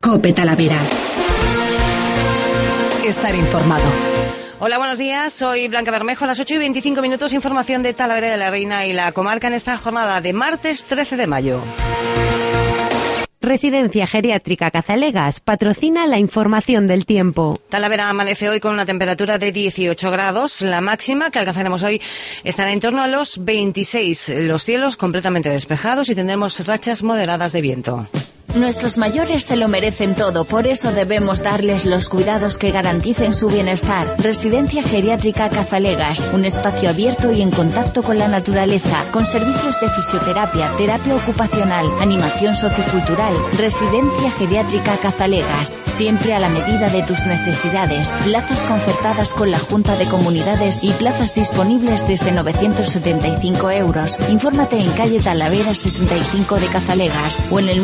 COPE Talavera. Estar informado. Hola, buenos días. Soy Blanca Bermejo. A las 8:25, información de Talavera de la Reina y la comarca en esta jornada de martes 13 de mayo. Residencia Geriátrica Cazalegas patrocina la información del tiempo. Talavera amanece hoy con una temperatura de 18 grados. La máxima que alcanzaremos hoy estará en torno a los 26. Los cielos completamente despejados y tendremos rachas moderadas de viento. Nuestros mayores se lo merecen todo, por eso debemos darles los cuidados que garanticen su bienestar. Residencia Geriátrica Cazalegas, un espacio abierto y en contacto con la naturaleza, con servicios de fisioterapia, terapia ocupacional, animación sociocultural. Residencia Geriátrica Cazalegas, siempre a la medida de tus necesidades. Plazas concertadas con la Junta de Comunidades y plazas disponibles desde 975 euros. Infórmate en calle Talavera 65 de Cazalegas o en el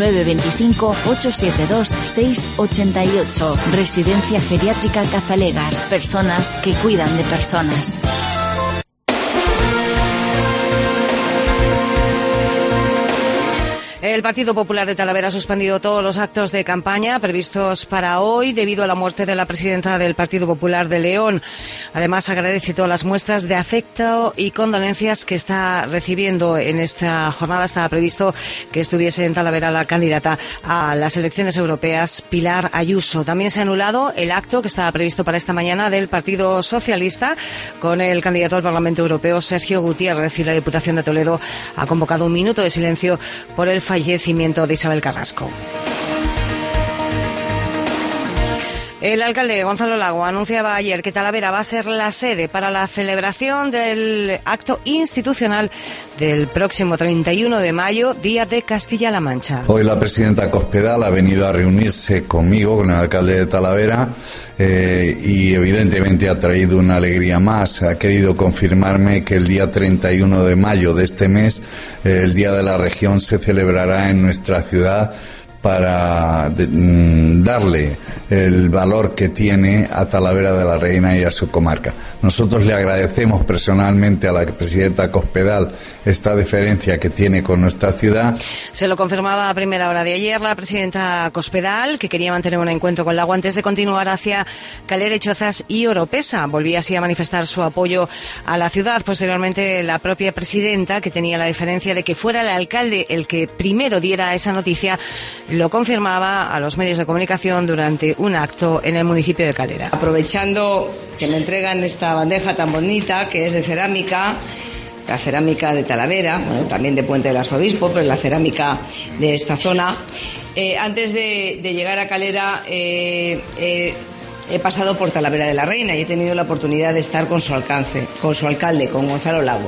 925-872-688. Residencia Geriátrica Cazalegas. Personas que cuidan de personas. El Partido Popular de Talavera ha suspendido todos los actos de campaña previstos para hoy debido a la muerte de la presidenta del Partido Popular de León. Además, agradece todas las muestras de afecto y condolencias que está recibiendo en esta jornada. Estaba previsto que estuviese en Talavera la candidata a las elecciones europeas, Pilar Ayuso. También se ha anulado el acto que estaba previsto para esta mañana del Partido Socialista con el candidato al Parlamento Europeo, Sergio Gutiérrez, y la Diputación de Toledo ha convocado un minuto de silencio por el fallecimiento de Isabel Carrasco. El alcalde Gonzalo Lago anunciaba ayer que Talavera va a ser la sede para la celebración del acto institucional del próximo 31 de mayo, Día de Castilla-La Mancha. Hoy la presidenta Cospedal ha venido a reunirse conmigo, con el alcalde de Talavera, y evidentemente ha traído una alegría más. Ha querido confirmarme que el día 31 de mayo de este mes, el Día de la Región, se celebrará en nuestra ciudad para darle el valor que tiene a Talavera de la Reina y a su comarca. Nosotros le agradecemos personalmente a la presidenta Cospedal esta deferencia que tiene con nuestra ciudad. Se lo confirmaba a primera hora de ayer la presidenta Cospedal, que quería mantener un encuentro con Lago antes de continuar hacia Calera, Chozas y Oropesa. Volvía así a manifestar su apoyo a la ciudad. Posteriormente, la propia presidenta, que tenía la deferencia de que fuera el alcalde el que primero diera esa noticia, lo confirmaba a los medios de comunicación durante un acto en el municipio de Calera. Aprovechando que me entregan esta bandeja tan bonita, que es de cerámica, la cerámica de Talavera, bueno, también de Puente del Arzobispo, pero la cerámica de esta zona. Antes de llegar a Calera he pasado por Talavera de la Reina y he tenido la oportunidad de estar con su alcalde, con Gonzalo Lago.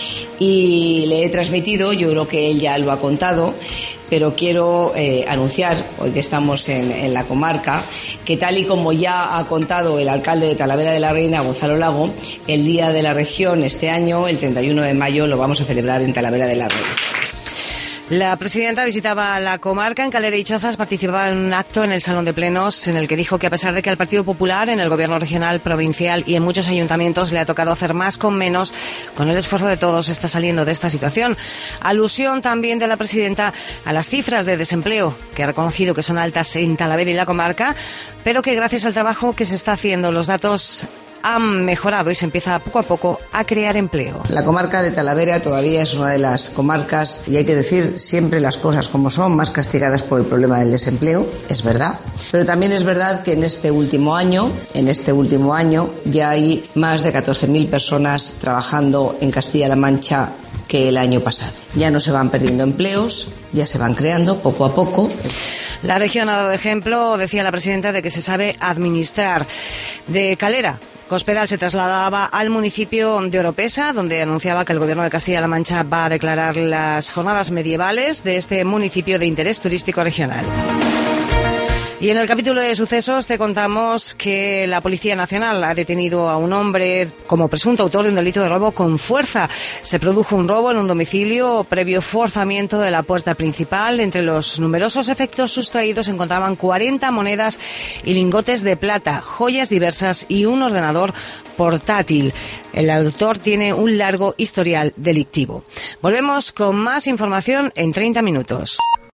Y le he transmitido, yo creo que él ya lo ha contado, pero quiero anunciar, hoy que estamos en la comarca, que tal y como ya ha contado el alcalde de Talavera de la Reina, Gonzalo Lago, el Día de la Región este año, el 31 de mayo, lo vamos a celebrar en Talavera de la Reina. La presidenta visitaba la comarca en Calera y Chozas, participaba en un acto en el Salón de Plenos en el que dijo que a pesar de que al Partido Popular en el gobierno regional, provincial y en muchos ayuntamientos le ha tocado hacer más con menos, con el esfuerzo de todos está saliendo de esta situación. Alusión también de la presidenta a las cifras de desempleo, que ha reconocido que son altas en Talavera y la comarca, pero que gracias al trabajo que se está haciendo los datos han mejorado y se empieza poco a poco a crear empleo. La comarca de Talavera todavía es una de las comarcas, y hay que decir siempre las cosas como son, más castigadas por el problema del desempleo, es verdad. Pero también es verdad que en este último año ya hay más de 14.000 personas trabajando en Castilla-La Mancha que el año pasado. Ya no se van perdiendo empleos, ya se van creando poco a poco. La región ha dado ejemplo, decía la presidenta, de que se sabe administrar. De Calera, Cospedal se trasladaba al municipio de Oropesa, donde anunciaba que el Gobierno de Castilla-La Mancha va a declarar las jornadas medievales de este municipio de interés turístico regional. Y en el capítulo de sucesos te contamos que la Policía Nacional ha detenido a un hombre como presunto autor de un delito de robo con fuerza. Se produjo un robo en un domicilio previo forzamiento de la puerta principal. Entre los numerosos efectos sustraídos se encontraban 40 monedas y lingotes de plata, joyas diversas y un ordenador portátil. El autor tiene un largo historial delictivo. Volvemos con más información en 30 minutos.